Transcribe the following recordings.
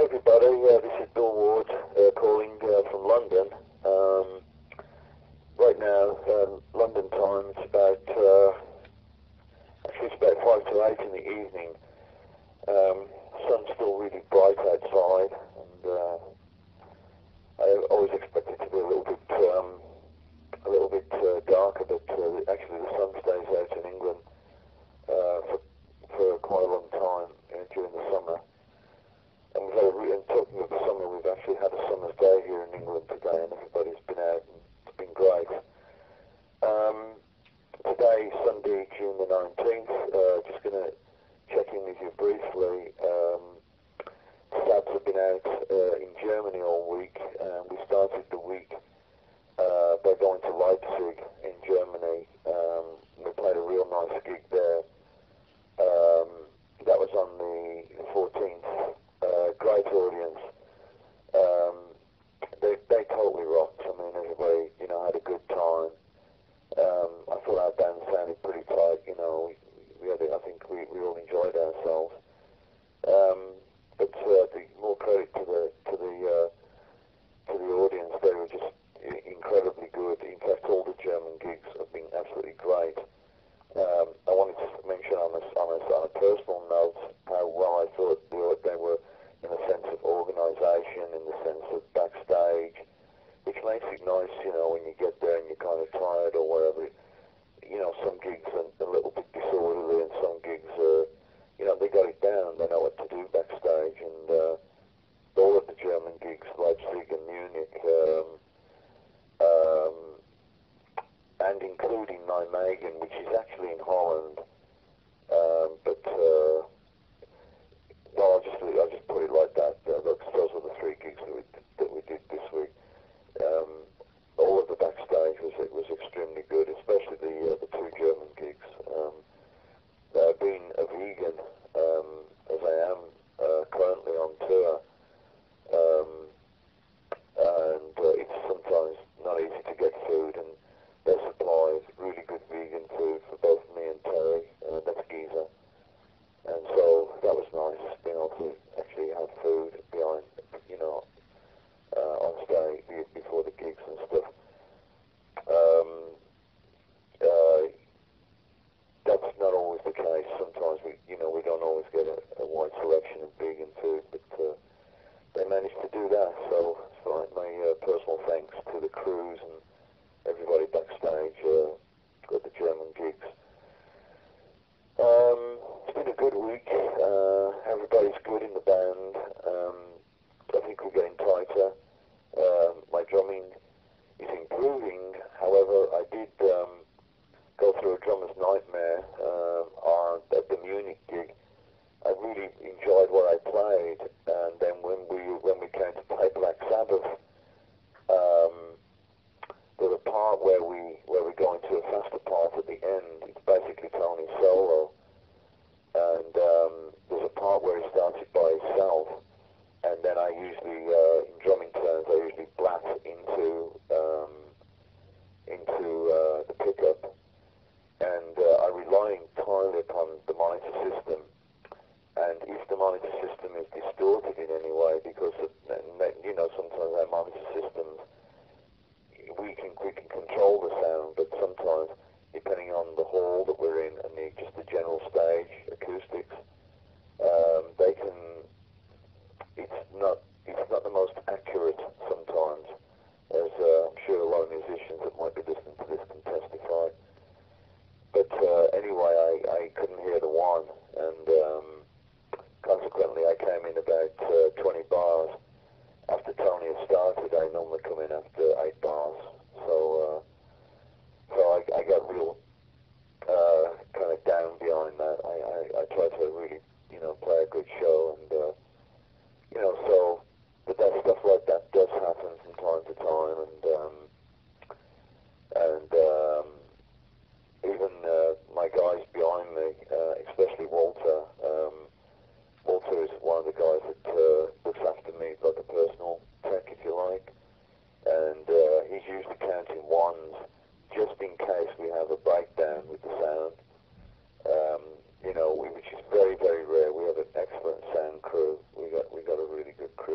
everybody. This is Bill Ward calling from London. Um, right now, London time, it's about 5 to 8 in the evening. Sun's still really bright outside, and I always expect it to be a little bit darker, but actually the sun stays out in England for quite a long time during the summer. And talking of the summer, we've actually had a summer's day here in England today, and everybody's been out, and it's been great. Today, Sunday, June the 19th, just going to check in with you briefly. Stabs have been out in Germany all week, and we started the week by going to Leipzig in Germany. We played a real nice gig there. That was on the 14th. Great audience. They totally rocked. I mean, everybody, had a good time. I thought our band sounded pretty tight. I think we all enjoyed ourselves. But the more credit to the audience, they were just incredibly good. In fact, all the German gigs have been absolutely great. I wanted to mention on a personal note how well I thought they were in the sense of organisation, in the sense of backstage, which makes it nice, when you get there and you're kind of tired or whatever. Some gigs are a little bit disorderly, and some gigs are, they got it down. They know what to do backstage, and all of the German gigs, Leipzig and Munich, and including Nijmegen, which is actually in Holland, but well, I'll just put it like that. Those were the three gigs that we did this week. All of the backstage was extremely good, especially the two German gigs. Being a vegan, as I am currently on tour, and it's sometimes not easy to get food, and they supply really good vegan food for both me and Terry. That's Giza. And so that was nice, being able to actually have food behind, on stage before the gigs and stuff. That's not always the case. Sometimes we don't always get a wide selection of vegan food, but they managed to do that. So my personal thanks to the crews and everybody backstage at the German gigs. It's been a good week. Everybody's good in the band. I think we're getting tighter. My drumming is improving. However, I did go through a drummer's nightmare at the Munich gig. I really enjoyed what I played, and then when we came to play Black Sabbath, there's a part where we go into a faster part at the end. It's basically Tony's solo, and there's a part where he starts it by himself, and then I usually, in drumming terms, I usually blat into the pickup, and I rely entirely upon the monitor system. And if the monitor system is distorted in any way, because sometimes our monitor systems, we can control the sound, but sometimes, depending on the hall that we're in and just the general stage acoustics, they can. It's not the most accurate sometimes, as I'm sure a lot of musicians that might be listening to this can testify. But anyway, I couldn't hear the one, and consequently I came in about 20 bars. After Tony had started, I normally come in after 8 bars. So I got real kind of down behind that. I tried to really, play a good show, and so but that stuff like that does happen from time to time, and even my guys behind me, especially Walter. Walter is one of the guys that looks after me, like a personal tech, if you like, and he's used to counting ones just in case we have a breakdown with the sound. Which is very, very rare. We have an excellent sound crew. We got a really good crew.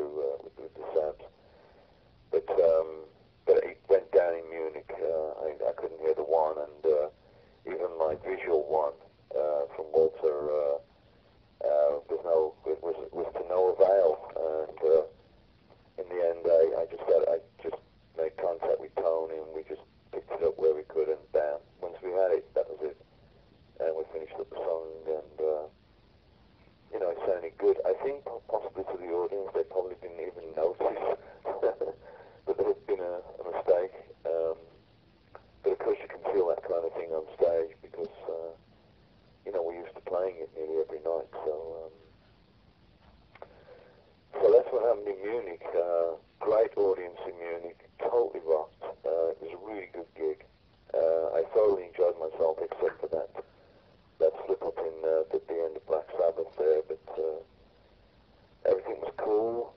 any good. I think possibly to the audience, they probably didn't even notice that there had been a mistake. But of course you can feel that kind of thing on stage because, we're used to playing it nearly every night. So that's what happened in Munich. Great audience in Munich, totally rocked. It was a really good gig. I thoroughly enjoyed myself except for that slip up in at the end of Black Sabbath there, but everything was cool.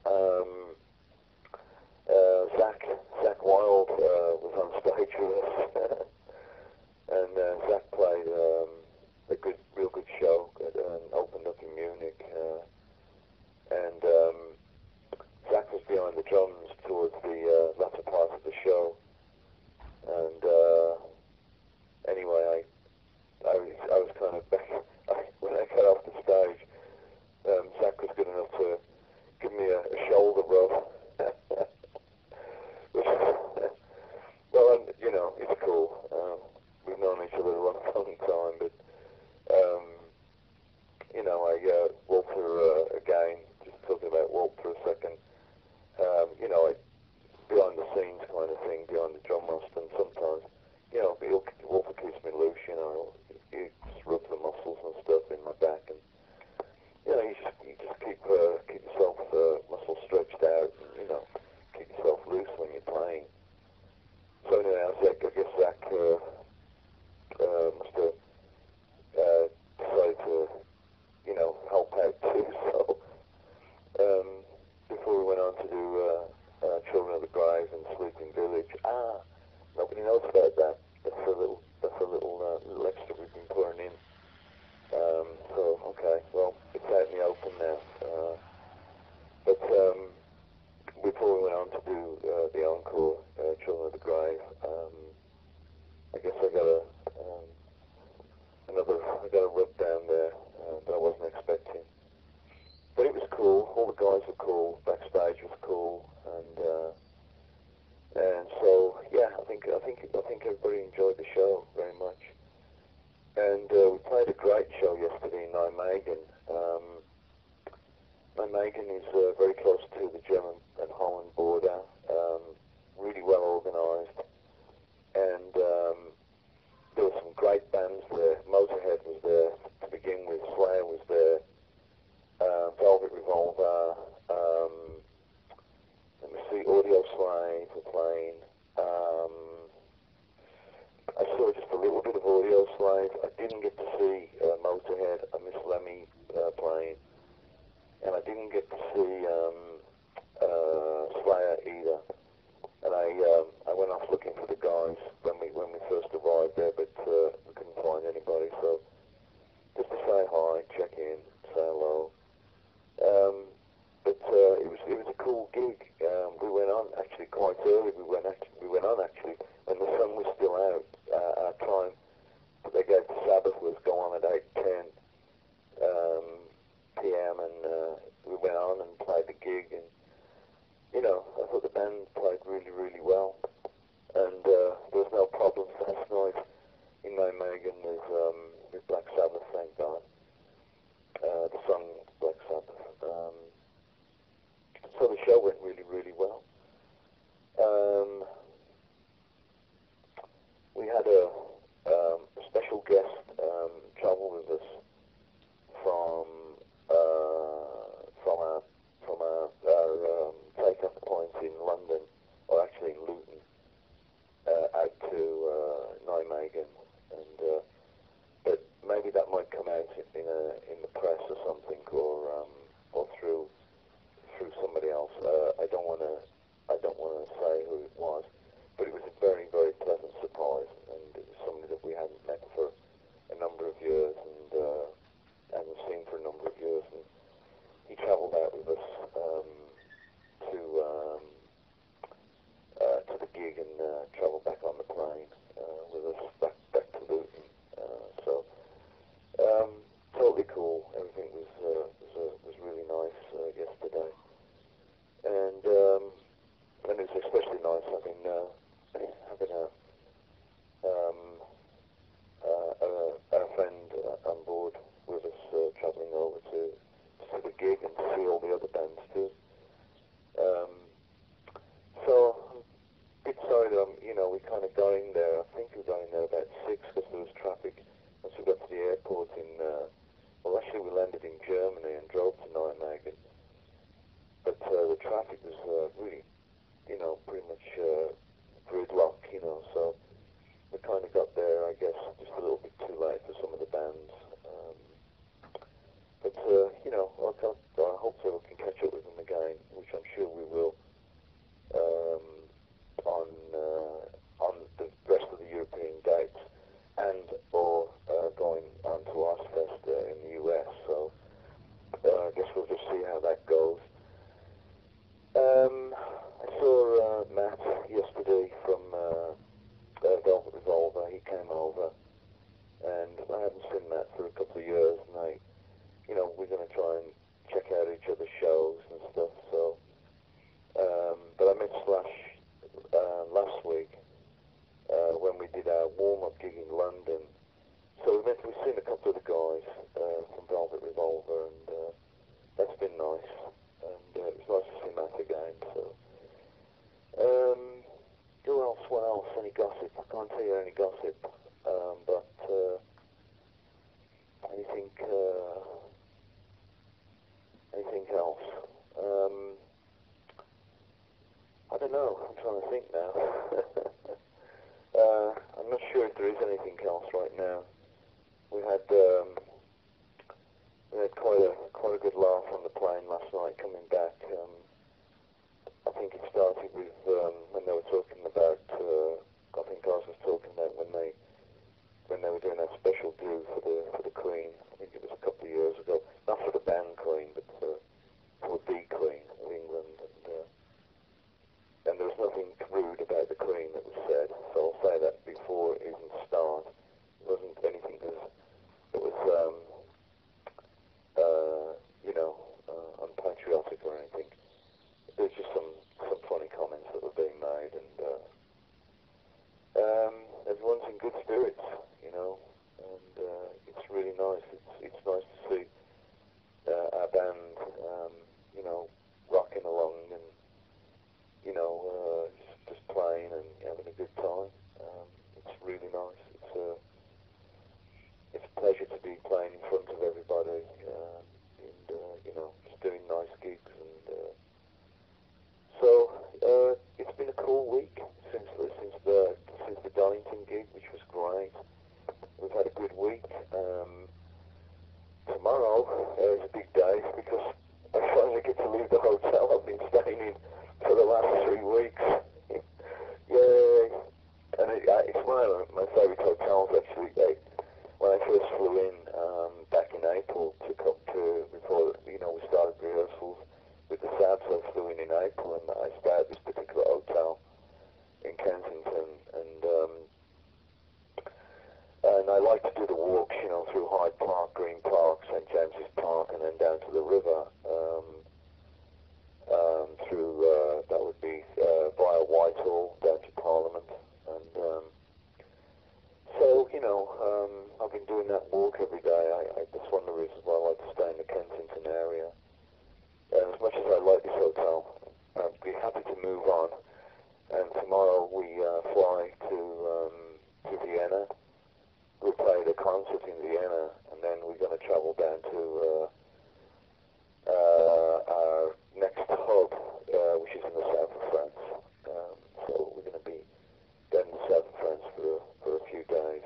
Zach Wilde was on stage with us, and Zach played a real good show, and opened up in Munich, and Zach was behind the drums towards the latter part of the show, and anyway, I was kind of back when I got off the stage. Zach was good enough to give me a shoulder rub, which well, it's cool. We've known each other a long time, but Walter again. Just talking about Walt for a second. Behind the scenes kind of thing, behind the drum master, and sometimes, Walter keeps me loose. He just rubs the muscles and stuff in my back, and you just keep yourself muscles stretched out, and keep yourself loose when you're playing. So anyway, I guess Zach must have decided to help out too. So before we went on to do Children of the Grave and Sleeping Village, nobody knows about that. That's a little extra we've been pouring in. So okay, well, it's out in the open now. But before we went on to do the encore, Children of the Grave, I guess I got a rub down there that I wasn't expecting. But it was cool. All the guys were cool. Backstage was cool, and so yeah, I think everybody enjoyed the show very much. And we played a great show yesterday in Nijmegen. Nijmegen is very close to the German and Holland border. Really well organised, and there were some great bands there. Motorhead was there to begin with. Slayer was there. Velvet Revolver. Let me see. Audio Slave were playing. I saw just a little bit of Audio Slave. I didn't get to see Motorhead. I missed Lemmy playing, and I didn't get to see Slayer either. And I went off looking for the guys when we first arrived there, but we couldn't find anybody. So just to say hi, check in, say hello. But it was a cool gig. We went on actually quite early. We went on actually when the sun was still out. Our time that they gave to Sabbath was go on at 8:10 p.m. and we went on and played the gig, and I thought the band played really, really well, and there was no problems last night in Nijmegen with Black Sabbath, thank God. The song Black Sabbath. So the show went really, really well. traffic was really, pretty much gridlock, so we kind of got there, I guess, just a little bit too late for some of the bands. But hopefully we can catch up with them again, which I'm sure we will, on the rest of the European dates, and or going on to Ozfest in the US. So I guess we'll just see how that goes. I saw Matt yesterday from Velvet Revolver. He came over, and I haven't seen Matt for a couple of years, and we're going to try and check out each other's shows and stuff. So, but I met Slash last week when we did our warm-up gig in London. So we've seen a couple of the guys from Velvet Revolver, and that's been nice. And it was nice to see Matt again. So, who else? What else? Any gossip? I can't tell you any gossip, but anything else? I don't know. I'm trying to think now. I'm not sure if there is anything else right now. We had quite a good laugh on the plane last night coming back. I think it started with when they were talking about. I think Oz was talking about when they were doing that special do for the Queen. I think it was a couple of years ago. Not for the band Queen, but for the Queen of England. And there was nothing rude about the Queen that was said. So I'll say that before it even starts. It wasn't anything that was unpatriotic or anything. There's just some funny comments that were being made, and everyone's in good spirits, and it's really nice. It's nice to see our band, rocking along and just playing and having a good time. It's really nice. It's a pleasure to be playing in front of everybody, and just doing nice gigs. And so it's been a cool week since the Donington gig, which was great. We've had a good week. Tomorrow is a big day because I finally get to leave the hotel I've been staying in for the last 3 weeks. Yay! And it's one of my favourite hotels, actually. When I first flew in back in April before we started rehearsals with the Sabs, I flew in April, and I stayed at this particular hotel in Kensington, and I like to do the walks, through Hyde Park, Green Park, St James's Park, and then down to the river, through, that would be via Whitehall, down to Parliament, and so, I've been doing that walk every day. That's one of the reasons why I like to stay in the Kensington area. And as much as I like this hotel, I'd be happy to move on. And tomorrow we fly to Vienna. We'll play the concert in Vienna, and then we're going to travel down to our next hub, which is in the south of France. So we're going to be down in the south of France for a few days.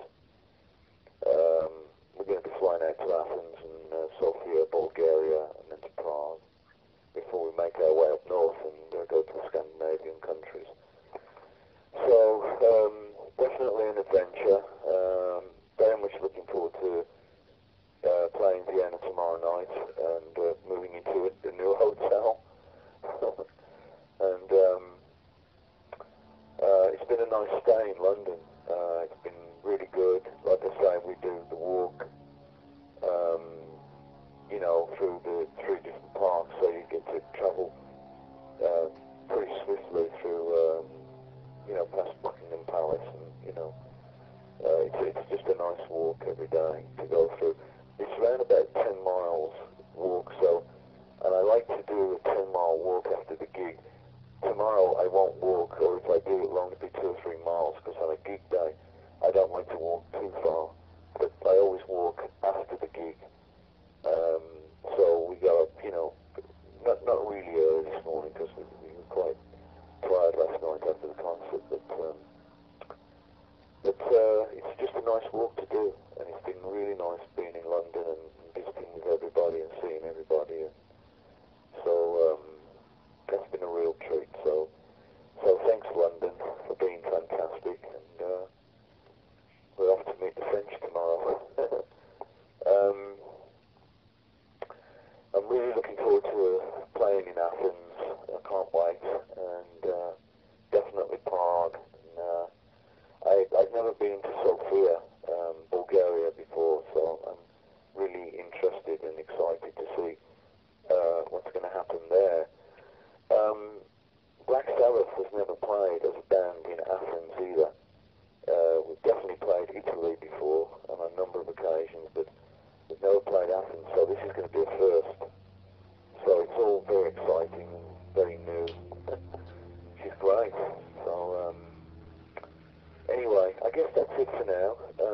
We're going to be flying out to Athens and Sofia, Bulgaria, and then to Prague before we make our way up north and go to the Scandinavian countries. So definitely an adventure. Very much looking forward to playing Vienna tomorrow night and moving into the new hotel. And it's been a nice stay in London. It's been really good. Like I say, we do the walk, through the 3 different parks, so you get to travel pretty swiftly through, past Buckingham Palace, and, it's just a nice walk every day to go through. It's around about 10 miles walk, so, and I like to do a 10-mile walk after the gig. Tomorrow I won't walk, or if I do, it'll only be 2 or 3 miles, because on a gig day, I don't like to walk too far, but I always walk after the gig. So we got up, not really early this morning, because forward to playing in Athens. I can't wait, and definitely Prague. And, I've never been to Sofia, Bulgaria before, so I'm really interested and excited to see what's going to happen there. Black Sabbath has never played as a band in Athens either. We've definitely played Italy before on a number of occasions, but we've never played Athens, so this is going to be a first. So it's all very exciting and very new. Which is great. So anyway, I guess that's it for now.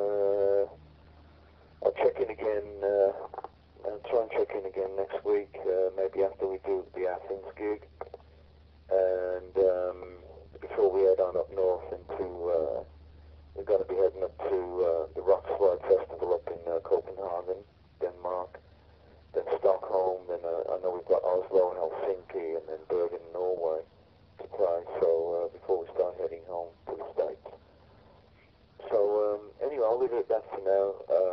I'll check in again. I'll try and check in again next week, maybe after we do the Athens gig, and before we head on up north into. We're going to be heading up to the Rock Slide Festival up in Copenhagen, Denmark, then Stockholm, then I know we've got Oslo and Helsinki, and then Bergen, Norway to play, so before we start heading home to the States. So anyway, I'll leave it at that for now.